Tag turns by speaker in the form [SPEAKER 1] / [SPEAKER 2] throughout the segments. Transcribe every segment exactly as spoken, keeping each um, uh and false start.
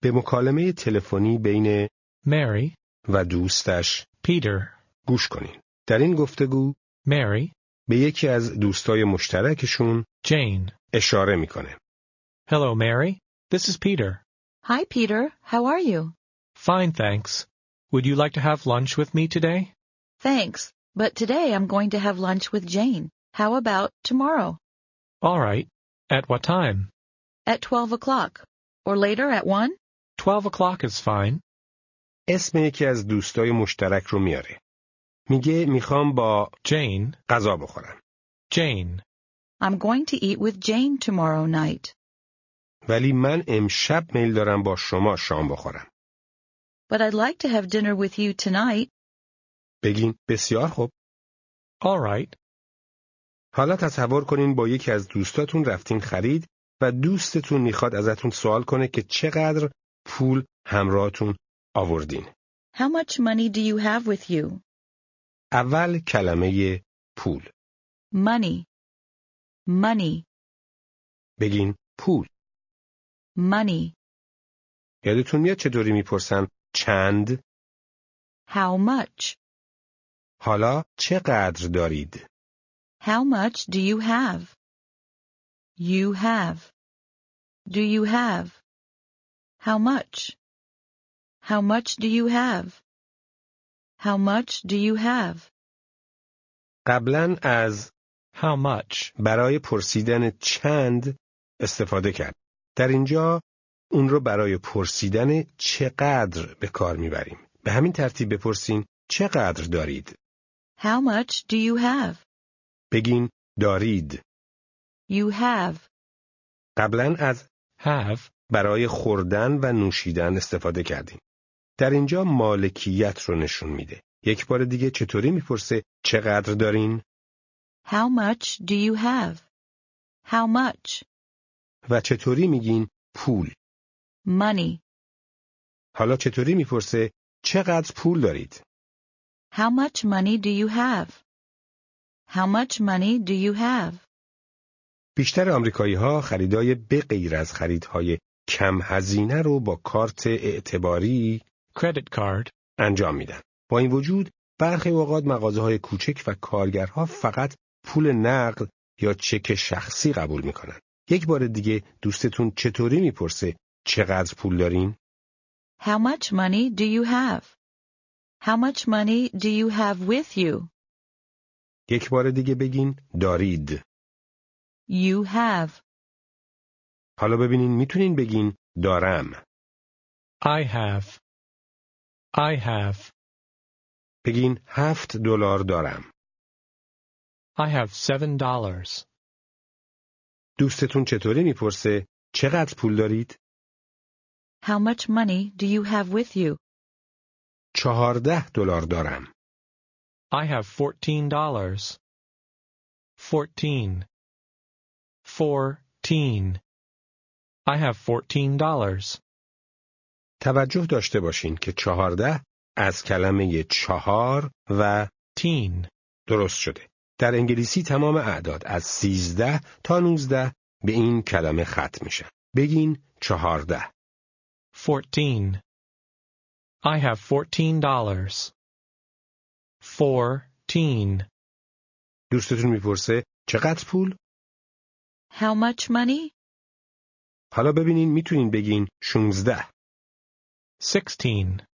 [SPEAKER 1] به مکالمه تلفنی بین
[SPEAKER 2] Mary,
[SPEAKER 1] و دوستش
[SPEAKER 2] Peter,
[SPEAKER 1] گوش کنین. در این گفتگو
[SPEAKER 2] Mary,
[SPEAKER 1] به یکی از دوستای مشترکشون
[SPEAKER 2] Jane.
[SPEAKER 1] اشاره میکنه.
[SPEAKER 2] Hello, Mary. This is Peter.
[SPEAKER 3] Hi, Peter. How are you?
[SPEAKER 2] Fine, thanks. Would you like to have lunch with me today?
[SPEAKER 3] Thanks, but today I'm going to have lunch with Jane. How about tomorrow?
[SPEAKER 2] All right. At what time?
[SPEAKER 3] At twelve o'clock. Or later at one?
[SPEAKER 2] Twelve o'clock is fine.
[SPEAKER 1] اسم یکی از دوستای مشترک رو میاره. میگه میخوام با
[SPEAKER 2] Jane.
[SPEAKER 1] غذا بخورم.
[SPEAKER 2] Jane.
[SPEAKER 3] I'm going to eat with Jane tomorrow night.
[SPEAKER 1] ولی من امشب میل دارم با شما شام بخورم.
[SPEAKER 3] But I'd like to have dinner with you tonight.
[SPEAKER 1] بگین بسیار خوب.
[SPEAKER 2] All right.
[SPEAKER 1] حالا تصور کنین با یکی از دوستاتون رفتین خرید و دوستتون میخواد ازتون سوال کنه که چقدر پول همراهتون آوردین.
[SPEAKER 3] How much money do you have with you?
[SPEAKER 1] اول کلمه پول.
[SPEAKER 3] Money. Money.
[SPEAKER 1] بگین پول.
[SPEAKER 3] Money.
[SPEAKER 1] یادتون میاد چطوری میپرسن چند؟
[SPEAKER 3] How much?
[SPEAKER 1] حالا چقدر دارید؟
[SPEAKER 3] How much do you have? You have. Do you have? How much? How much do you have? How much do you have?
[SPEAKER 1] قبلا از
[SPEAKER 2] How much?
[SPEAKER 1] برای پرسیدن چند استفاده کرد. در اینجا اون رو برای پرسیدن چقدر به کار میبریم. به همین ترتیب بپرسین چقدر دارید؟
[SPEAKER 3] How much do you have?
[SPEAKER 1] بگین دارید.
[SPEAKER 3] You have.
[SPEAKER 1] قبلا از
[SPEAKER 2] Have.
[SPEAKER 1] برای خوردن و نوشیدن استفاده کردیم. در اینجا مالکیت رو نشون میده. یک بار دیگه چطوری میپرسه چقدر دارین؟
[SPEAKER 3] How much do you have? How much?
[SPEAKER 1] و چطوری میگین پول؟
[SPEAKER 3] Money.
[SPEAKER 1] حالا چطوری میپرسه چقدر پول دارید؟
[SPEAKER 3] How much money do you have? How much money do you have?
[SPEAKER 1] بیشتر آمریکایی ها خریدای به غیر از خریدهای کم هزینه رو با کارت اعتباری
[SPEAKER 2] Credit card.
[SPEAKER 1] انجام میدن. با این وجود برخی اوقات مغازه‌های کوچک و کارگرها فقط پول نقد یا چک شخصی قبول میکنن. یک بار دیگه دوستتون چطوری میپرسه چقدر پول دارین؟
[SPEAKER 3] How much money do you have? How much money do you have with you?
[SPEAKER 1] یک بار دیگه بگین دارید.
[SPEAKER 3] You have.
[SPEAKER 1] حالا ببینین میتونین بگین دارم.
[SPEAKER 2] I have. I have.
[SPEAKER 1] بگین هفت دلار دارم.
[SPEAKER 2] I have seven dollars.
[SPEAKER 1] دوستتون چطوری میپرسه چقدر پول دارید؟
[SPEAKER 3] How much money do you have with you?
[SPEAKER 1] چهارده دلار دارم.
[SPEAKER 2] I have fourteen dollars. Fourteen. Fourteen. I have fourteen dollars.
[SPEAKER 1] توجه داشته باشین که چهارده از کلمه چهار و
[SPEAKER 2] Teen.
[SPEAKER 1] درست شده. در انگلیسی تمام اعداد از سیزده تا نوزده به این کلمه ختم میشن. بگین چهارده.
[SPEAKER 2] Fourteen. I have fourteen dollars. Fourteen.
[SPEAKER 1] دوستتون میپرسه چقدر پول؟
[SPEAKER 3] How much money?
[SPEAKER 1] حالا ببینین میتونین بگین شونزده.
[SPEAKER 2] Sixteen.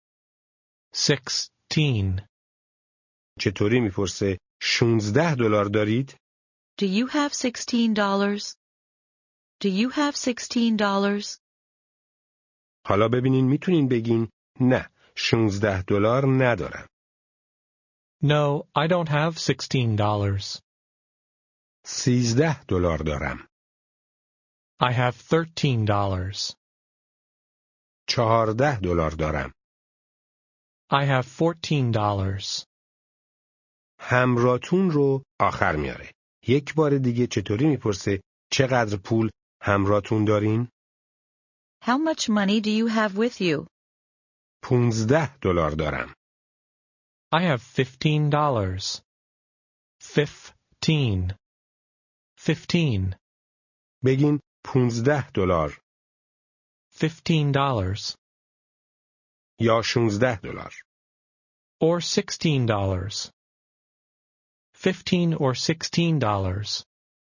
[SPEAKER 2] Sixteen.
[SPEAKER 1] چطوری میپرسه شونزده دلار دارید؟
[SPEAKER 3] Do you have sixteen dollars? Do you have sixteen dollars?
[SPEAKER 1] حالا ببینین میتونین بگین نه شونزده دلار ندارم.
[SPEAKER 2] No, I don't have sixteen dollars.
[SPEAKER 1] سیزده دلار دارم.
[SPEAKER 2] I have thirteen dollars.
[SPEAKER 1] چهارده دلار دارم.
[SPEAKER 2] I have fourteen dollars.
[SPEAKER 1] همراهتون رو آخر میاره. یک بار دیگه چطوری میپرسه چقدر پول همراهتون دارین؟
[SPEAKER 3] How much money do you have with you?
[SPEAKER 1] پونزده دلار دارم.
[SPEAKER 2] I have fifteen dollars. Fifteen. Fifteen.
[SPEAKER 1] بگین پونزده دلار.
[SPEAKER 2] fifteen dollars.
[SPEAKER 1] یا شانزده دلار.
[SPEAKER 2] Or sixteen dollars. Fifteen or sixteen dollars.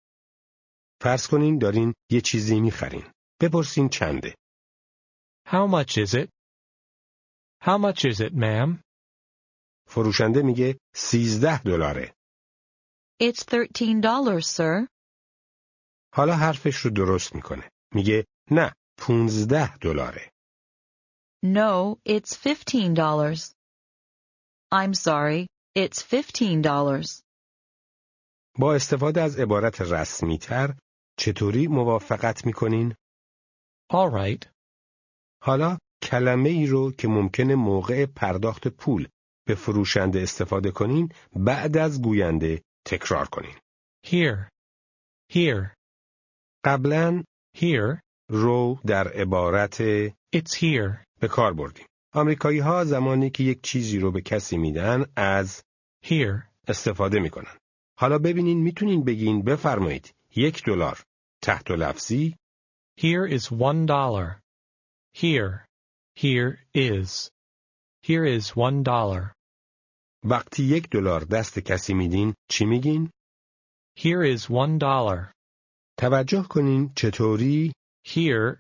[SPEAKER 1] فرض کنین دارین یه چیزی میخرین. بپرسین چنده.
[SPEAKER 2] How much is it? How much is it, ma'am?
[SPEAKER 1] فروشنده میگه سیزده دلاره.
[SPEAKER 3] It's thirteen dollars, sir.
[SPEAKER 1] حالا حرفش رو درست میکنه. میگه نه، پونزده دلاره.
[SPEAKER 3] No, it's fifteen dollars. I'm sorry, it's fifteen dollars.
[SPEAKER 1] با استفاده از عبارت رسمی تر چطوری موافقت میکنین؟
[SPEAKER 2] All right.
[SPEAKER 1] حالا کلمه ای رو که ممکنه موقع پرداخت پول به فروشنده استفاده کنین بعد از گوینده تکرار کنین.
[SPEAKER 2] Here. Here.
[SPEAKER 1] قبلاً
[SPEAKER 2] Here.
[SPEAKER 1] رو در عبارت
[SPEAKER 2] It's here.
[SPEAKER 1] به کار بردیم. آمریکایی ها زمانی که یک چیزی رو به کسی میدن از
[SPEAKER 2] Here.
[SPEAKER 1] استفاده میکنن. حالا ببینین میتونین بگین بفرمایید یک دلار تحت لفظی
[SPEAKER 2] Here is one dollar. Here. Here is. Here is one dollar.
[SPEAKER 1] وقتی یک دلار دست کسی میدین چی میگین؟
[SPEAKER 2] Here is one dollar.
[SPEAKER 1] توجه کنین چطوری
[SPEAKER 2] Here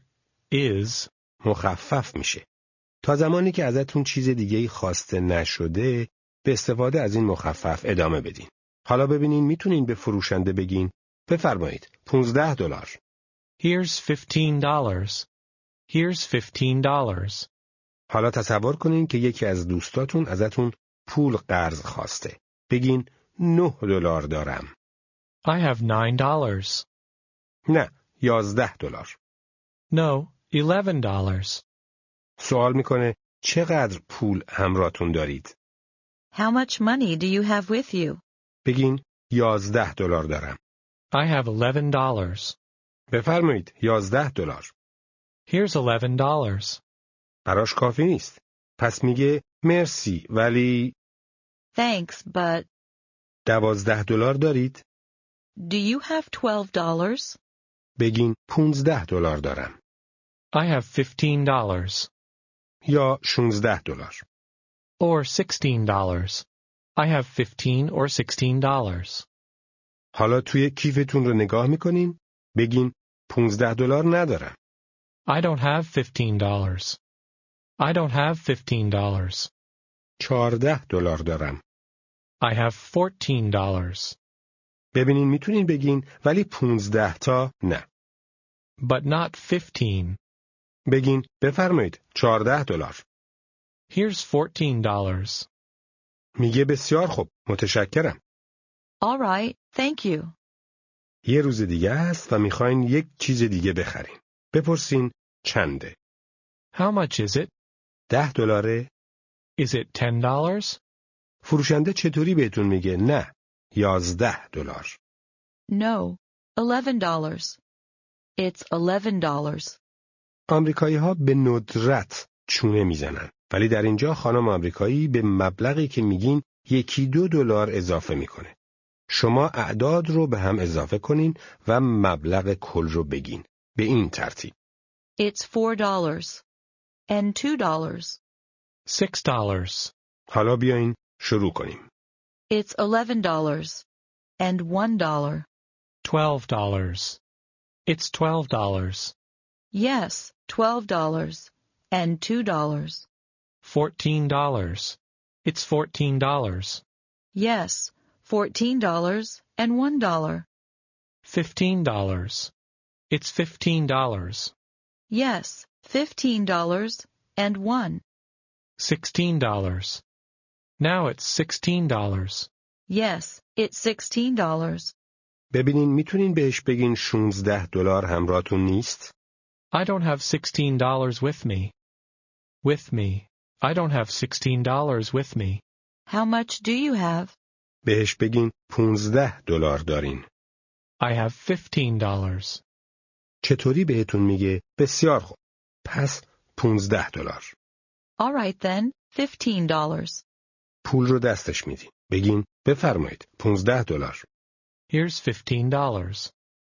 [SPEAKER 2] is.
[SPEAKER 1] مخفف میشه. تا زمانی که ازتون چیز دیگه‌ای خواسته نشده به استفاده از این مخفف ادامه بدین. حالا ببینین میتونین به فروشنده بگین بفرمایید پونزده دلار.
[SPEAKER 2] Here's fifteen dollars. Here's fifteen dollars.
[SPEAKER 1] حالا تصور کنین که یکی از دوستاتون ازتون پول قرض خواسته. بگین نه دلار دارم.
[SPEAKER 2] I have nine dollars.
[SPEAKER 1] نه، یازده دلار.
[SPEAKER 2] No, eleven dollars.
[SPEAKER 1] سوال میکنه چقدر پول همراهتون دارید؟
[SPEAKER 3] How much money do you have with you?
[SPEAKER 1] بگین یازده دلار دارم.
[SPEAKER 2] I have eleven dollars.
[SPEAKER 1] بفرمایید یازده دلار.
[SPEAKER 2] Here's eleven dollars.
[SPEAKER 1] براش کافی نیست. پس میگه مرسی ولی
[SPEAKER 3] Thanks, but
[SPEAKER 1] دوازده دلار دارید؟
[SPEAKER 3] do you have twelve dollars?
[SPEAKER 1] بگین پونزده دلار دارم.
[SPEAKER 2] I have fifteen dollars.
[SPEAKER 1] یا شانزده دلار.
[SPEAKER 2] Or sixteen dollars. I have fifteen or sixteen dollars.
[SPEAKER 1] حالا توی کیفتون رو نگاه میکنین؟ بگین پونزده دلار ندارم.
[SPEAKER 2] I don't have fifteen dollars. I don't have fifteen dollars.
[SPEAKER 1] چهارده دلار دارم.
[SPEAKER 2] I have fourteen dollars.
[SPEAKER 1] ببینین میتونین بگین ولی پونزده تا نه.
[SPEAKER 2] But not fifteen.
[SPEAKER 1] بگین بفرمایید چهارده دلار.
[SPEAKER 2] Here's fourteen dollars.
[SPEAKER 1] میگه بسیار خوب، متشکرم.
[SPEAKER 3] All right, thank you.
[SPEAKER 1] یه روز دیگه است و میخواین یک چیز دیگه بخرین. بپرسین چنده؟
[SPEAKER 2] How much is it?
[SPEAKER 1] ده دلاره؟
[SPEAKER 2] Is it ten dollars?
[SPEAKER 1] فروشنده چطوری بهتون میگه نه؟ یازده دلار.
[SPEAKER 3] No, eleven dollars. It's eleven dollars.
[SPEAKER 1] آمریکایی ها به ندرت چونه میزنن. ولی در اینجا خانم آمریکایی به مبلغی که میگین یکی دو دلار اضافه میکنه. شما اعداد رو به هم اضافه کنین و مبلغ کل رو بگین. به این ترتیب.
[SPEAKER 3] It's four dollars. And two dollars.
[SPEAKER 2] Six dollars.
[SPEAKER 1] حالا بیاین شروع کنیم.
[SPEAKER 3] It's eleven dollars. And one dollar.
[SPEAKER 2] Twelve dollars. It's twelve dollars.
[SPEAKER 3] Yes, twelve dollars. And two dollars.
[SPEAKER 2] Fourteen dollars. It's fourteen dollars.
[SPEAKER 3] Yes, fourteen dollars and one dollar.
[SPEAKER 2] Fifteen dollars. It's fifteen dollars.
[SPEAKER 3] Yes, fifteen dollars and one.
[SPEAKER 2] Sixteen dollars. Now it's sixteen dollars.
[SPEAKER 3] Yes, it's sixteen dollars.
[SPEAKER 1] ببینین میتونین بهش بگین شانزده دلار همراهتون نیست؟
[SPEAKER 2] I don't have sixteen dollars with me. With me. I don't have sixteen dollars with me.
[SPEAKER 3] How much do you have?
[SPEAKER 1] بهش بگین پونزده دلار دارین.
[SPEAKER 2] I have fifteen dollars.
[SPEAKER 1] چطوری بهتون میگه بسیار خوب. پس پونزده دلار.
[SPEAKER 3] All right then, fifteen dollars.
[SPEAKER 1] پول رو دستش میدین. بگین بفرمایید پونزده دلار.
[SPEAKER 2] Here's fifteen dollars.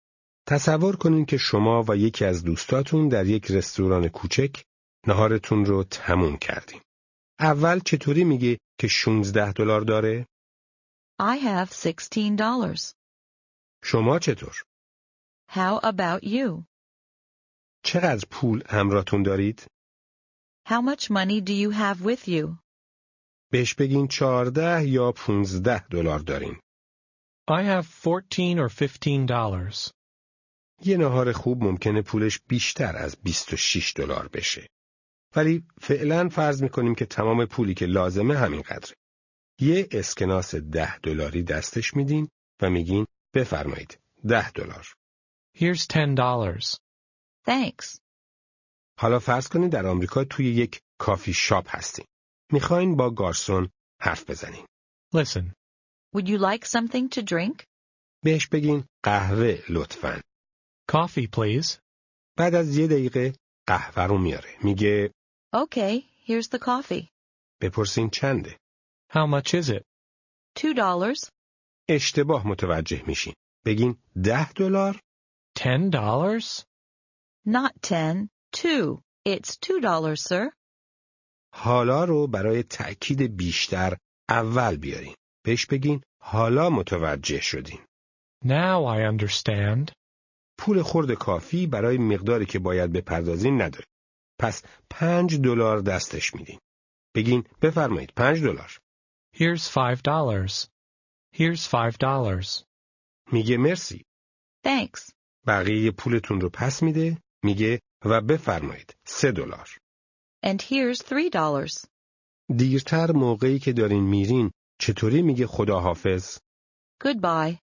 [SPEAKER 1] تصور کنین که شما و یکی از دوستاتون در یک رستوران کوچک نهارتون رو تموم کردین. اول چطوری میگه که شانزده دلار داره؟
[SPEAKER 3] I have sixteen dollars.
[SPEAKER 1] شما چطور؟
[SPEAKER 3] How about you?
[SPEAKER 1] چقدر پول همراهتون دارید؟
[SPEAKER 3] How much money do you have with you?
[SPEAKER 1] بهش بگین چهارده یا پونزده دلار دارین.
[SPEAKER 2] I have fourteen or fifteen dollars.
[SPEAKER 1] یه نهار خوب ممکنه پولش بیشتر از بیست و شش دلار بشه. ولی فعلا فرض میکنیم که تمام پولی که لازمه همین قدره. یه اسکناس ده دلاری دستش میدین و میگین بفرمایید ده دلار.
[SPEAKER 2] Here's ten dollars.
[SPEAKER 3] Thanks.
[SPEAKER 1] حالا فرض کنید در آمریکا توی یک کافی شاپ هستین. میخواین با گارسون حرف بزنین.
[SPEAKER 2] Listen.
[SPEAKER 3] Would you like something to drink?
[SPEAKER 1] بهش بگین قهوه لطفاً.
[SPEAKER 2] Coffee, please.
[SPEAKER 1] بعد از یه دقیقه قهوه رو میاره. میگه
[SPEAKER 3] Okay, here's the coffee.
[SPEAKER 1] بپرسین چنده.
[SPEAKER 2] How much is it?
[SPEAKER 3] Two dollars.
[SPEAKER 1] اشتباه متوجه میشین. بگین ده دلار.
[SPEAKER 2] Ten dollars?
[SPEAKER 3] Not ten, two. It's two dollars, sir.
[SPEAKER 1] حالا رو برای تأکید بیشتر اول بیارین. بهش بگین حالا متوجه شدین.
[SPEAKER 2] Now I understand.
[SPEAKER 1] پول خرد کافی برای مقداری که باید بپردازین نداره. پس پنج دلار دستش میدین. بگین بفرمایید پنج دلار.
[SPEAKER 2] Here's five dollars. Here's five dollars.
[SPEAKER 1] میگه مرسی.
[SPEAKER 3] Thanks.
[SPEAKER 1] بقیه پولتون رو پس میده. میگه و بفرمایید سه دلار.
[SPEAKER 3] And here's three dollars.
[SPEAKER 1] دیرتر موقعی که دارین میرین چطوری میگه خداحافظ؟
[SPEAKER 3] Goodbye.